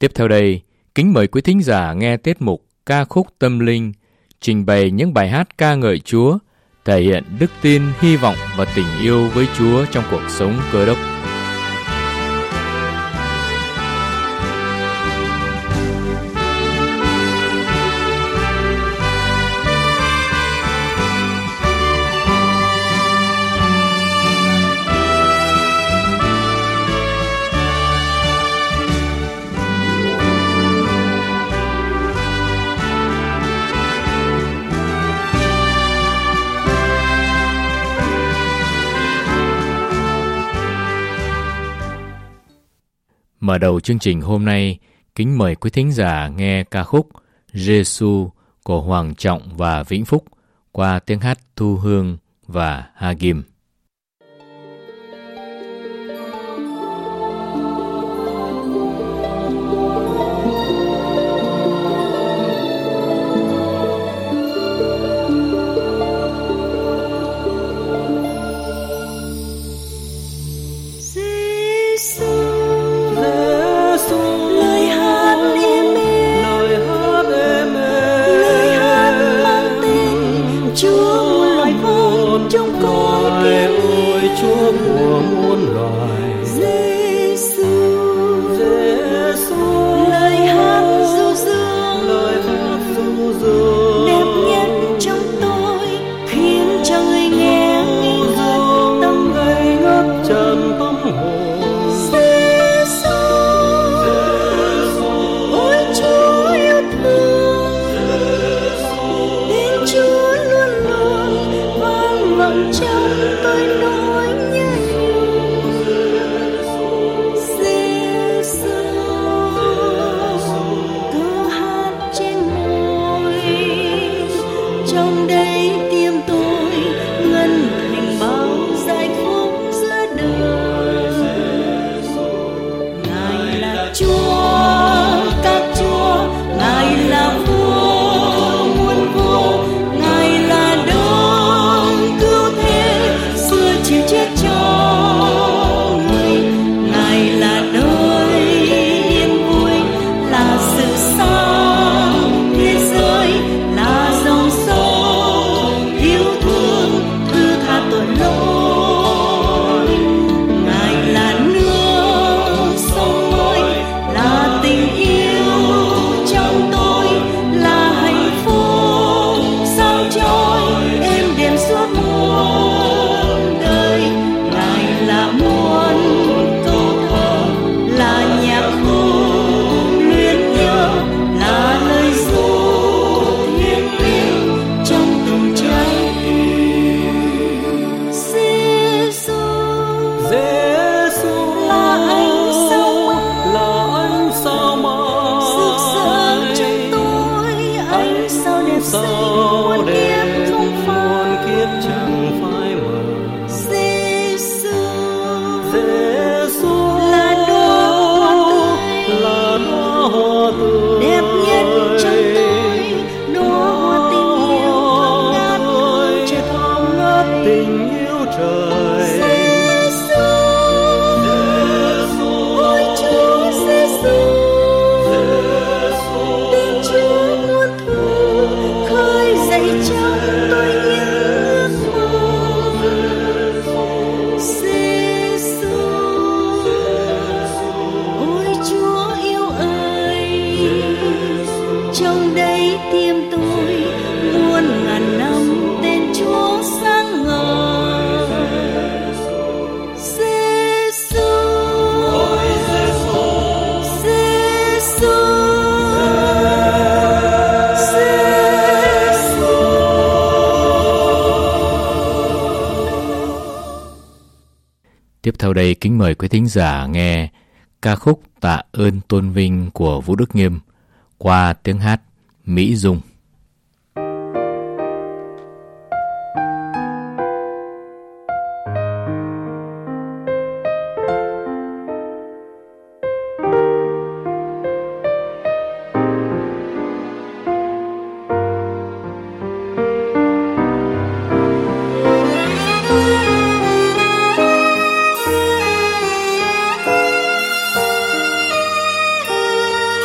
Tiếp theo đây, kính mời quý thính giả nghe tiết mục Ca khúc tâm linh, trình bày những bài hát ca ngợi Chúa, thể hiện đức tin, hy vọng và tình yêu với Chúa trong cuộc sống Cơ Đốc. Mở đầu chương trình hôm nay, kính mời quý thính giả nghe ca khúc Giê-xu của Hoàng Trọng và Vĩnh Phúc qua tiếng hát Thu Hương và Hagim. Tiếp theo đây, kính mời quý thính giả nghe ca khúc Tạ ơn tôn vinh của Vũ Đức Nghiêm qua tiếng hát Mỹ Dung. Hãy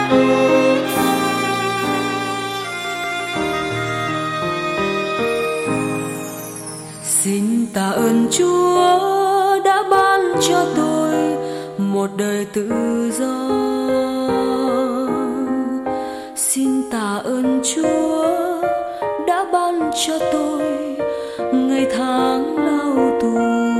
Xin tạ ơn Chúa đã ban cho tôi một đời tự do. Xin tạ ơn Chúa đã ban cho tôi ngày tháng lao tù.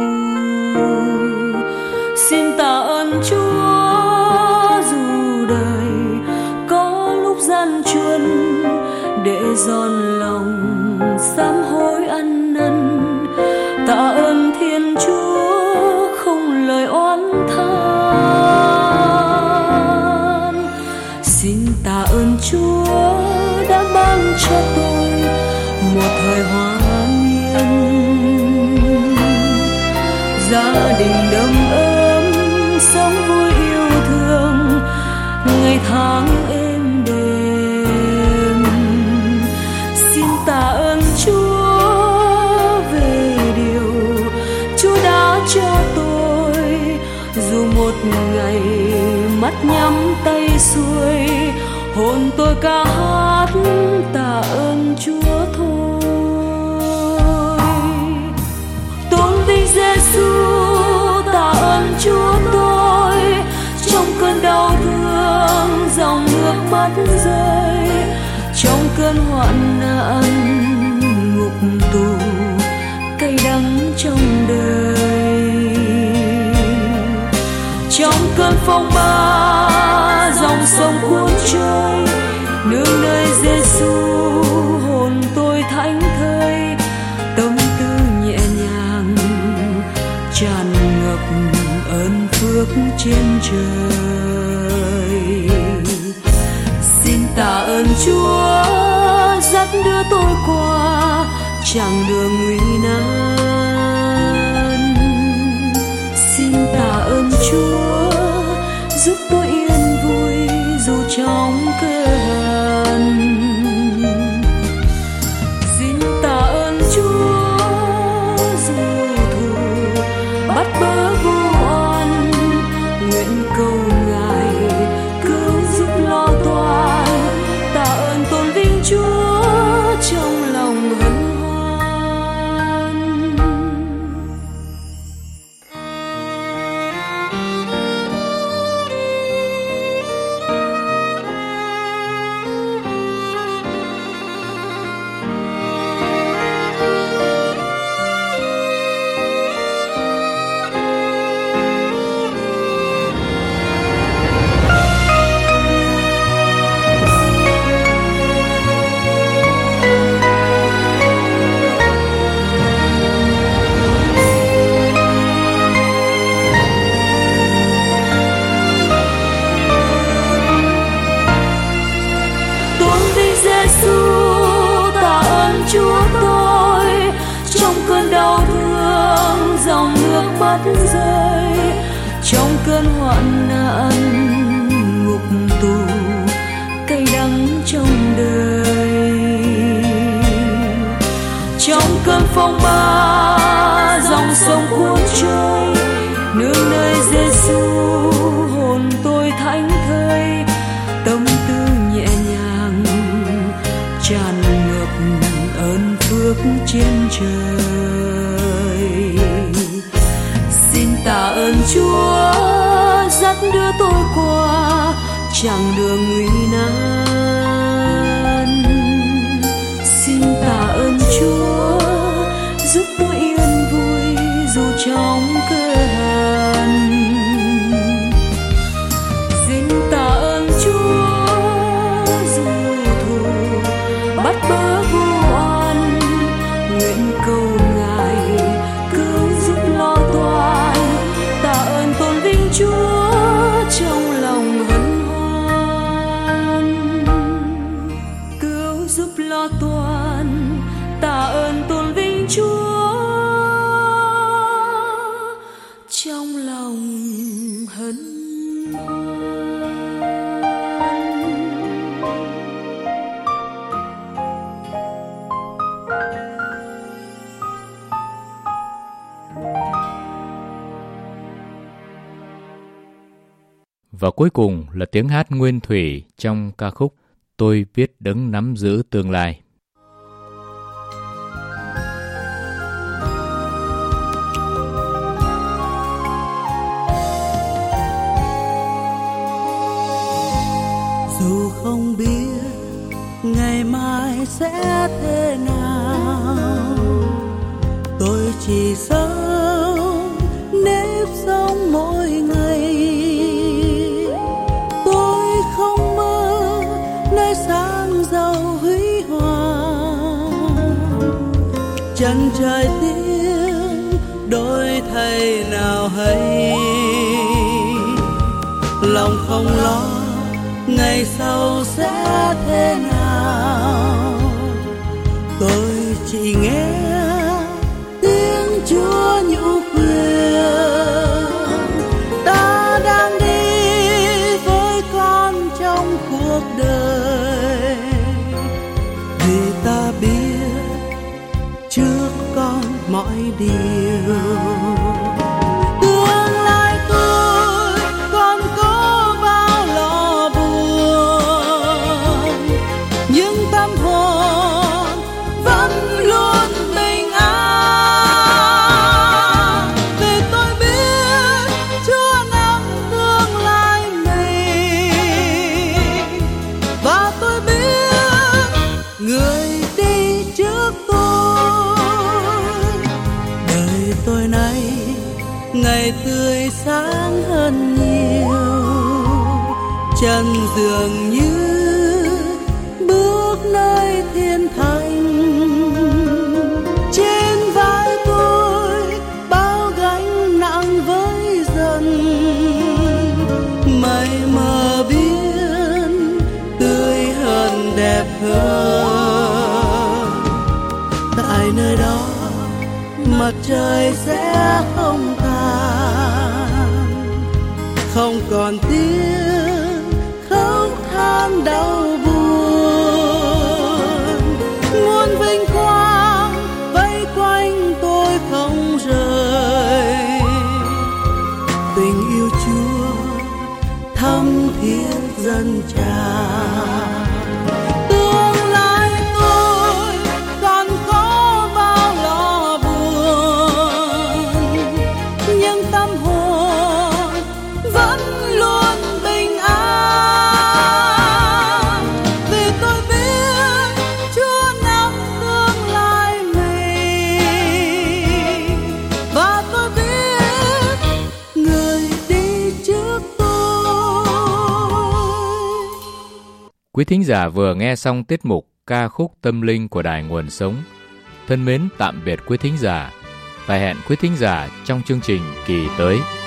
Xin tạ ơn Chúa dù đời có lúc gian truân, để giòn lòng sám hối ăn năn. Tạ ơn Thiên Chúa không lời oán than. Xin tạ ơn Chúa đã ban cho tôi một thời hòa yên, gia đình đầm ấm sống vui yêu thương, ngày tháng êm đềm. Xin tạ ơn Chúa về điều Chúa đã cho tôi, dù một ngày mắt nhắm tay xuôi, hồn tôi ca hát tạ ơn Chúa thôi. Tôn vinh Giêsu, tạ ơn Chúa tôi, trong cơn đau thương dòng nước mắt rơi, trong cơn hoạn nạn ngục tù cay đắng trong đời, trong cơn phong ba dòng sông cuốn trôi, nương nơi Giêsu hồn tôi thánh thơi, tâm tư nhẹ nhàng tràn ngập ơn phước trên trời. Xin tạ ơn Chúa dắt đưa tôi qua chặng đường nguy nan. Xin tạ ơn Chúa giúp tôi yên vui dù trong cơ hàn. Xin tạ ơn Chúa dù thù bắt bớ vô oan, nguyện cầu Ngài cứu giúp lo toan. Tạ ơn tôn vinh Chúa trong lòng hân hoan. Chúa tôi, trong cơn đau thương dòng nước mắt rơi, trong cơn hoạn nạn ngục tù cay đắng trong đời, trong cơn phong ba dòng sông cuốn trôi, nương nơi Giêsu hồn tôi thánh thơi, tâm tư nhẹ nhàng tràn ngập ơn phước trên trời. Xin tạ ơn Chúa dắt đưa tôi qua chặng đường nguy nan. Xin tạ ơn Chúa giúp tôi yên vui dù trong cơ hàn. Xin tạ ơn Chúa dù thù bắt bớ vô oan, nguyện cầu Ngài cứu giúp lo toan. Tạ ơn tôn vinh Chúa trong lòng hân hoan. Và cuối cùng là tiếng hát nguyên thủy trong ca khúc Tôi biết Đấng nắm giữ tương lai. Dù không biết ngày mai sẽ thế nào, tôi chỉ sống nếp sống mỗi ngày. Tôi không mơ nơi sáng giàu huy hoàng, chân trời tiếng đổi thay nào hay. Lòng không lo ngày sau sẽ thế nào, tôi chỉ nghe tiếng Chúa nhũ khuyên. Ta đang đi với con trong cuộc đời, vì ta biết trước con mọi điều. Ngày tươi sáng hơn nhiều, chân dường như bước nơi thiên thành. Trên vai tôi bao gánh nặng với dần, mây mờ biên tươi hơn đẹp hơn. Tại nơi đó mặt trời sẽ không không còn tiếng khóc than đau buồn. Muôn vinh quang vây quanh tôi không rời, tình yêu Chúa thắm thiết dâng tràn. Quý thính giả vừa nghe xong tiết mục ca khúc tâm linh của Đài Nguồn Sống. Thân mến tạm biệt quý thính giả và hẹn quý thính giả trong chương trình kỳ tới.